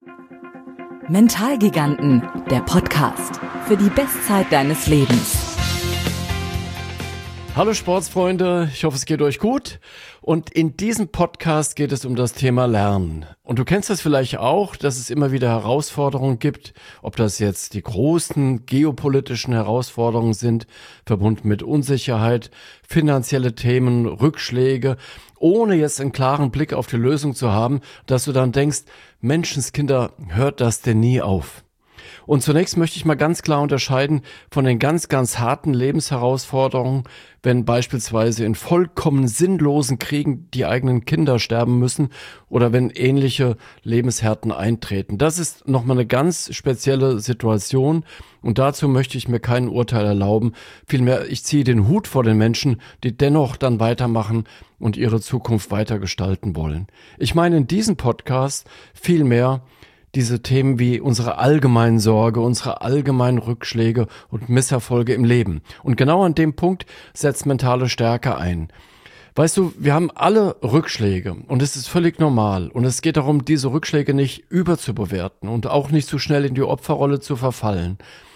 Mentalgiganten, der Podcast für die Bestzeit deines Lebens. Hallo Sportsfreunde, ich hoffe es geht euch gut und in diesem Podcast geht es um das Thema Lernen. Und du kennst das vielleicht auch, dass es immer wieder Herausforderungen gibt, ob das jetzt die großen geopolitischen Herausforderungen sind, verbunden mit Unsicherheit, finanzielle Themen, Rückschläge, ohne jetzt einen klaren Blick auf die Lösung zu haben, dass du dann denkst, Menschenskinder, hört das denn nie auf? Und zunächst möchte ich mal ganz klar unterscheiden von den ganz, ganz harten Lebensherausforderungen, wenn beispielsweise in vollkommen sinnlosen Kriegen die eigenen Kinder sterben müssen oder wenn ähnliche Lebenshärten eintreten. Das ist nochmal eine ganz spezielle Situation und dazu möchte ich mir kein Urteil erlauben. Vielmehr, ich ziehe den Hut vor den Menschen, die dennoch dann weitermachen und ihre Zukunft weiter gestalten wollen. Ich meine in diesem Podcast vielmehr diese Themen wie unsere allgemeinen Sorge, unsere allgemeinen Rückschläge und Misserfolge im Leben. Und genau an dem Punkt setzt mentale Stärke ein. Weißt du, wir haben alle Rückschläge und es ist völlig normal. Und es geht darum, diese Rückschläge nicht überzubewerten und auch nicht zu schnell in die Opferrolle zu verfallen.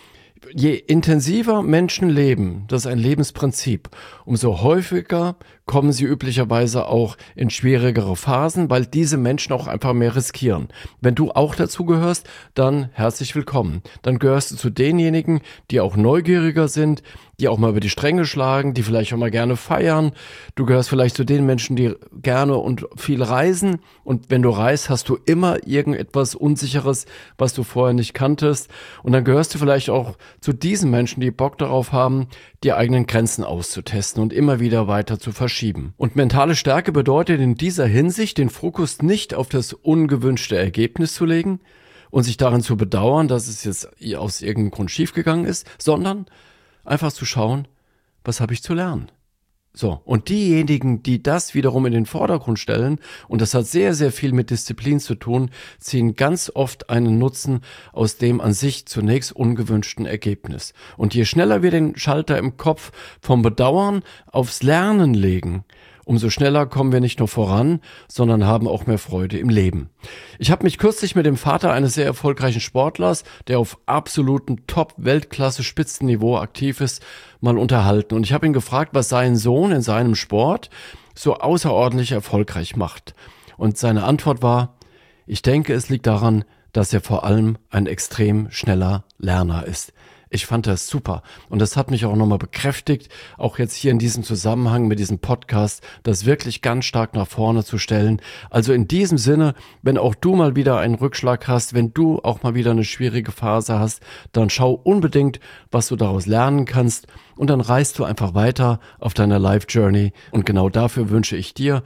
Je intensiver Menschen leben, das ist ein Lebensprinzip, umso häufiger kommen sie üblicherweise auch in schwierigere Phasen, weil diese Menschen auch einfach mehr riskieren. Wenn du auch dazu gehörst, dann herzlich willkommen. Dann gehörst du zu denjenigen, die auch neugieriger sind, die auch mal über die Stränge schlagen, die vielleicht auch mal gerne feiern. Du gehörst vielleicht zu den Menschen, die gerne und viel reisen. Und wenn du reist, hast du immer irgendetwas Unsicheres, was du vorher nicht kanntest. Und dann gehörst du vielleicht auch zu diesen Menschen, die Bock darauf haben, die eigenen Grenzen auszutesten und immer wieder weiter zu verschieben. Und mentale Stärke bedeutet in dieser Hinsicht, den Fokus nicht auf das ungewünschte Ergebnis zu legen und sich darin zu bedauern, dass es jetzt aus irgendeinem Grund schiefgegangen ist, sondern einfach zu schauen, was habe ich zu lernen? So, und diejenigen, die das wiederum in den Vordergrund stellen, und das hat sehr, sehr viel mit Disziplin zu tun, ziehen ganz oft einen Nutzen aus dem an sich zunächst ungewünschten Ergebnis. Und je schneller wir den Schalter im Kopf vom Bedauern aufs Lernen legen, umso schneller kommen wir nicht nur voran, sondern haben auch mehr Freude im Leben. Ich habe mich kürzlich mit dem Vater eines sehr erfolgreichen Sportlers, der auf absolutem Top-Weltklasse-Spitzenniveau aktiv ist, mal unterhalten. Und ich habe ihn gefragt, was sein Sohn in seinem Sport so außerordentlich erfolgreich macht. Und seine Antwort war, ich denke, es liegt daran, dass er vor allem ein extrem schneller Lerner ist. Ich fand das super und das hat mich auch nochmal bekräftigt, auch jetzt hier in diesem Zusammenhang mit diesem Podcast, das wirklich ganz stark nach vorne zu stellen. Also in diesem Sinne, wenn auch du mal wieder einen Rückschlag hast, wenn du auch mal wieder eine schwierige Phase hast, dann schau unbedingt, was du daraus lernen kannst und dann reist du einfach weiter auf deiner Life Journey und genau dafür wünsche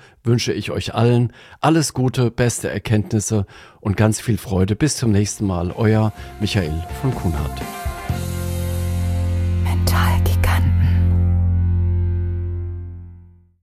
ich euch allen alles Gute, beste Erkenntnisse und ganz viel Freude. Bis zum nächsten Mal, euer Michael von Kuhnhardt.